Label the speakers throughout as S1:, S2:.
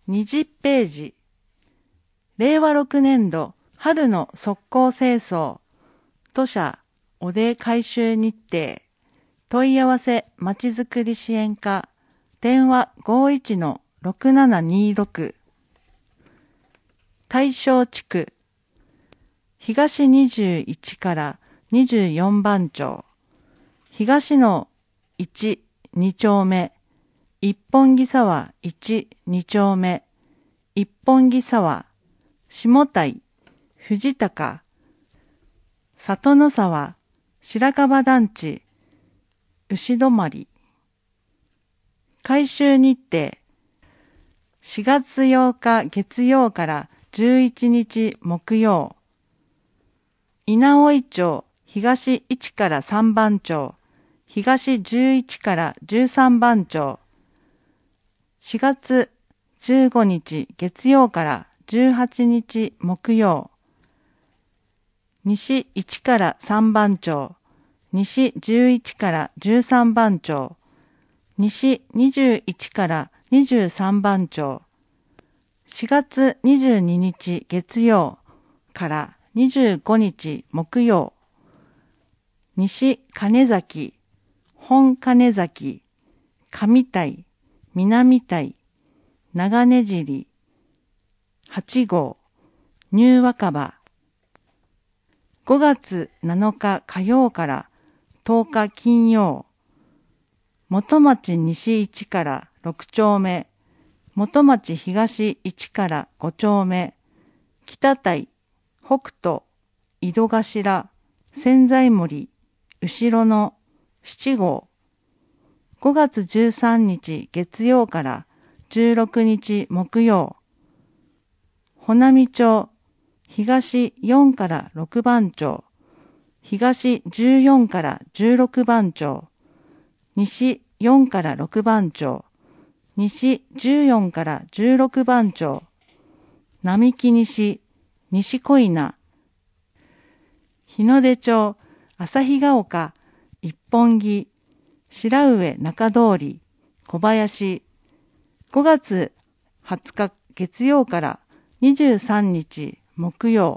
S1: 20ページ。令和6年度春の測候清掃。図書おで回収日程。問い合わせまちづくり支援課。電話51-6726。対象地区。東21から24番町。東の1、2丁目。一本木沢1、2丁目。一本木沢。下台。藤高。里の沢。白樺団地。牛泊。回収日程。4月8日月曜から11日木曜。稲生町東1から3番町。東11から13番町。4月15日月曜から18日木曜。西1から3番町。西11から13番町。西21から23番町。4月22日月曜から25日木曜。西金崎、本金崎、上台、南台、長根尻、8号、ニュー若葉。5月7日火曜から10日金曜。元町西1から6丁目。元町東1から5丁目。北台、北斗、井戸頭、千載森、後ろの7号。5月13日月曜から16日木曜。穂波町、東4から6番町。東14から16番町。西4から6番町。西14から16番町。並木西、西小稲。日の出町、旭ヶ丘、一本木、白上中通り、小林。5月20日月曜から23日木曜。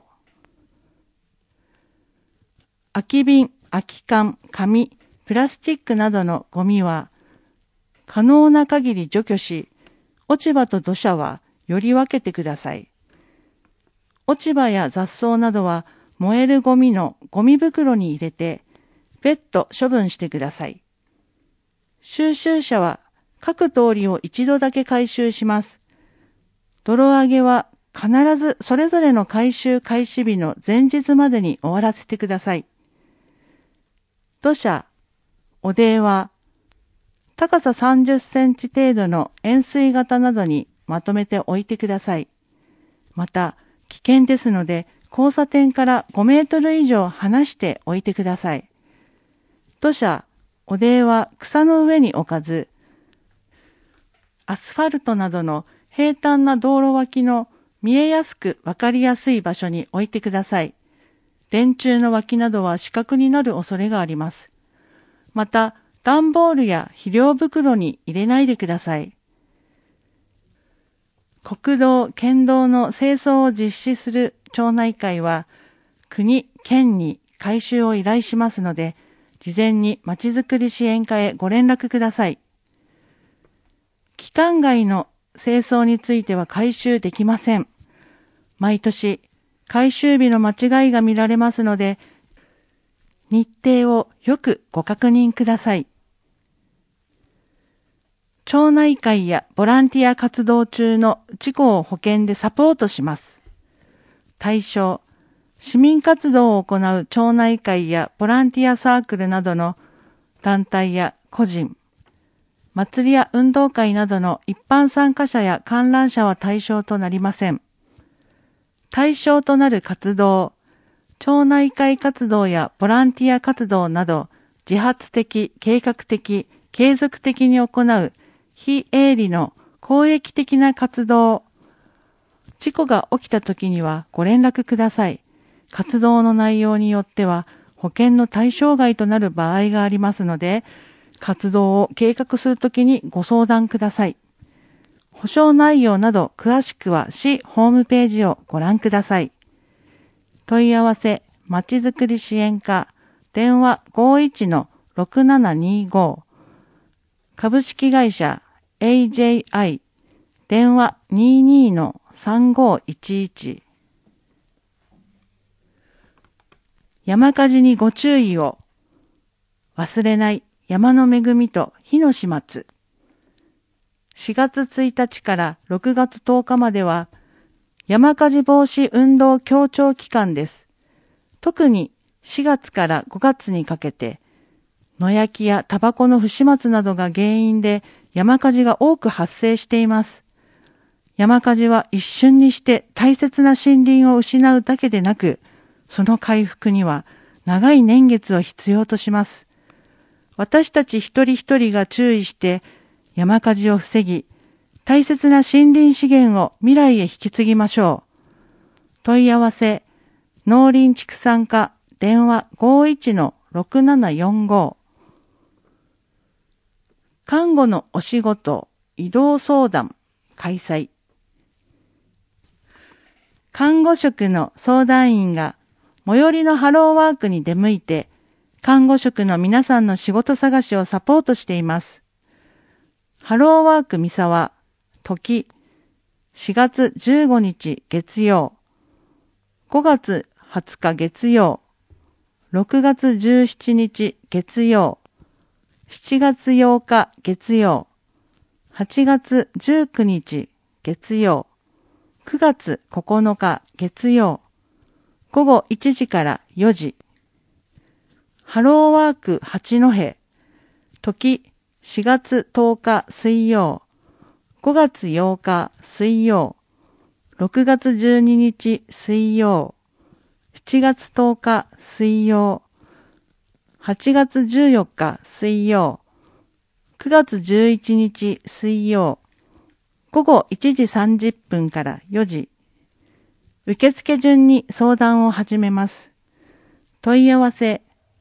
S1: 空き瓶、空き缶、紙、プラスチックなどのゴミは可能な限り除去し、落ち葉と土砂はより分けてください。落ち葉や雑草などは燃えるゴミのゴミ袋に入れて別途処分してください。収集車は各通りを一度だけ回収します。泥上げは必ずそれぞれの回収開始日の前日までに終わらせてください。土砂、おでは高さ30センチ程度の円錐型などにまとめておいてください。また、危険ですので、交差点から5メートル以上離しておいてください。土砂、おでは草の上に置かず、アスファルトなどの平坦な道路脇の見えやすくわかりやすい場所に置いてください。電柱の脇などは死角になる恐れがあります。また、段ボールや肥料袋に入れないでください。国道、県道の清掃を実施する町内会は、国、県に回収を依頼しますので、事前にまちづくり支援課へご連絡ください。期間外の清掃については回収できません。毎年、回収日の間違いが見られますので、日程をよくご確認ください。町内会やボランティア活動中の事故を保険でサポートします。対象、市民活動を行う町内会やボランティアサークルなどの団体や個人、祭りや運動会などの一般参加者や観覧者は対象となりません。対象となる活動、町内会活動やボランティア活動など自発的、計画的、継続的に行う非営利の公益的な活動。事故が起きた時にはご連絡ください。活動の内容によっては保険の対象外となる場合がありますので、活動を計画するときにご相談ください。 保証内容など詳しくは市ホームページをご覧ください。問い合わせ、まちづくり支援課、電話 51-6725、株式会社 AJI、電話 22-3511。山火事にご注意を。忘れない山の恵みと火の始末。4月1日から6月10日までは山火事防止運動協調期間です。特に4月から5月にかけて野焼きやタバコの不始末などが原因で山火事が多く発生しています。山火事は一瞬にして大切な森林を失うだけでなく、その回復には長い年月を必要とします。私たち一人一人が注意して山火事を防ぎ、大切な森林資源を未来へ引き継ぎましょう。問い合わせ、農林畜産課電話 51-6745。看護のお仕事、移動相談、開催。看護職の相談員が最寄りのハローワークに出向いて、看護職の皆さんの仕事探しをサポートしています。ハローワーク三沢、時、4月15日月曜、5月20日月曜、6月17日月曜、7月8日月曜、8月19日月曜、9月9日月曜、午後1時から4時。ハローワーク八戸、時4月10日水曜、5月8日水曜、6月12日水曜、7月10日水曜、8月14日水曜、9月11日水曜、午後1時30分から4時。受付順に相談を始めます。問い合わせ。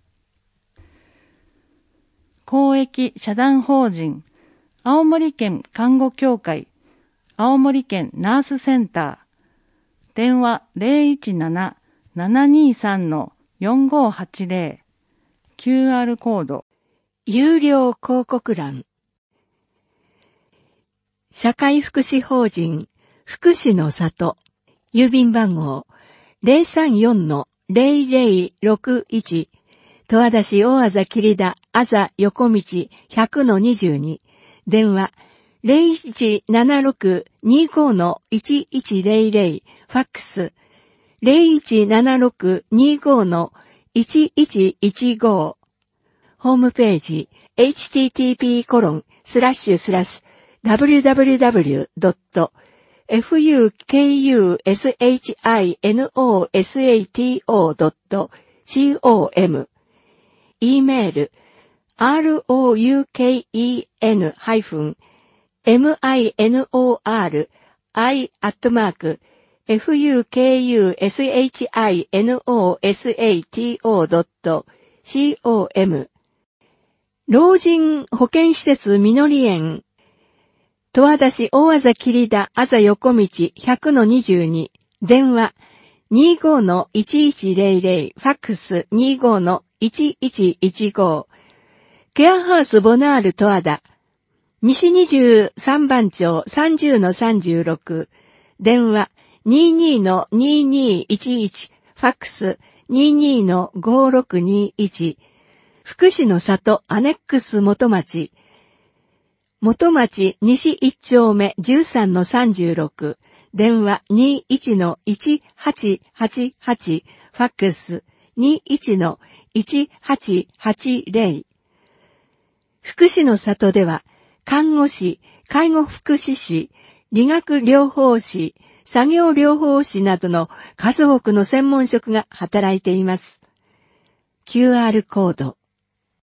S1: 公益社団法人青森県看護協会青森県ナースセンター電話 017-723-4580 QR コード
S2: 有料広告欄社会福祉法人福祉の里郵便番号 034-0061 十和田市大字切田あざ横道 100-22 電話 0176-25-1100 ファックス 0176-25-1115 ホームページ http://www.fukushinosato.com E メール roukeinminori@fukushinosato.com 老人保健施設みのり園十和田市大字切田あざ横道 100-22 電話 25-1100 ファックス 25-1115 ケアハウスボナール十和田西23番町 30-36 電話 22-2211 ファックス 22-5621 福祉の里アネックス元町元町西1丁目 13-36 電話 21-1888 ファックス 21-1880 福祉の里では看護師、介護福祉士、理学療法士、作業療法士などの数多くの専門職が働いています。QR コード